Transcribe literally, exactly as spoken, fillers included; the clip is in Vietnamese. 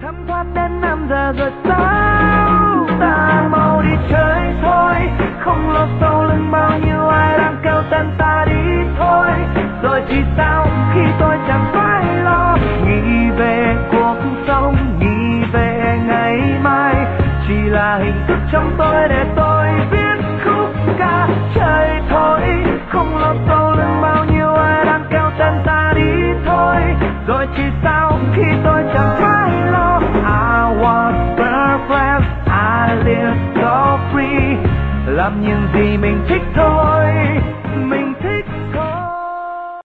thấm thoát đến năm giờ rồi sao? Ta mau đi chơi thôi, không lo sau lưng bao nhiêu ai đang kêu tên ta đi thôi. Rồi thì sao khi tôi chẳng phải lo nghĩ về cuộc sống, nghĩ về ngày mai, chỉ là hình thức trong tôi để tôi viết khúc ca chơi thôi. Không lo sau lưng bao nhiêu ai đang kêu tên ta đi thôi. Rồi thì sao khi tôi chẳng phải lo. I was perfect, I live so free, làm những gì mình thích